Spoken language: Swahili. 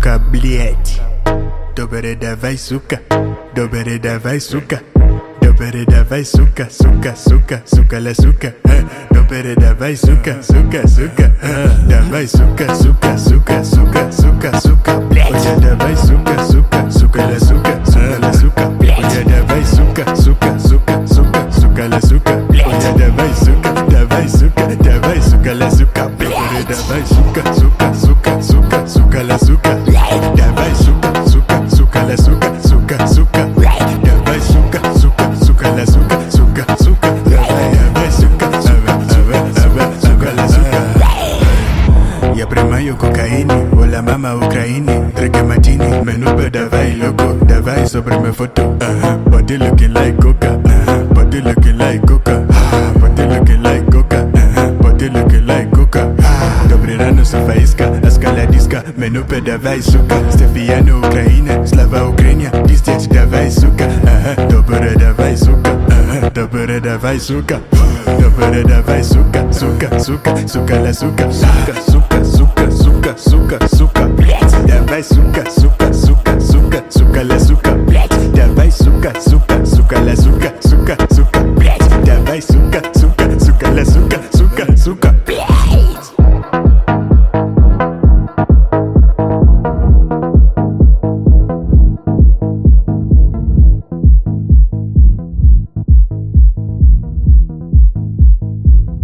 suka, блять. Добре, давай, сука, добре, давай, сука. Добре, давай, сука, сука, сука, сука, la сука. Добре, давай, сука, сука, сука. Давай, сука, сука, сука, сука, сука, сука, блять. Давай, сука, сука, сука, la сука, сука, la сука, блять. Давай, сука, сука, сука, сука, сука, la сука, блять. Давай, сука, давай, сука, la сука, блять. Давай, сука, сука, сука, сука, сука, la сука, блять. Давай, сука, сука, сука, la сука, сука, сука, блять. Давай, сука, сука, сука, la suka, suka, suka. Давай, сука, сука, la suka. Я принимаю кокаини, оля мама Украины. Трека матини, менупе давай локо. Давай собраме фото. Body looking like coca. Body looking like coca. Body looking like coca. Body looking like coca. Добрый рано сафаиска, аскаля диска. Менупе давай, сука. Стефиано Украина, слава Украине. Пиздец, давай, сука. Добре, давай, сука. Добре, давай, сука. Добре, давай, сука, сука, сука, сука, la сука. Сука, сука, сука, сука, сука, сука, блять. Давай, сука, сука, сука, сука, сука, la сука, блять. Давай, сука, сука, сука, la сука, сука, сука, блять. Давай, сука, сука, сука, la сука, сука, сука.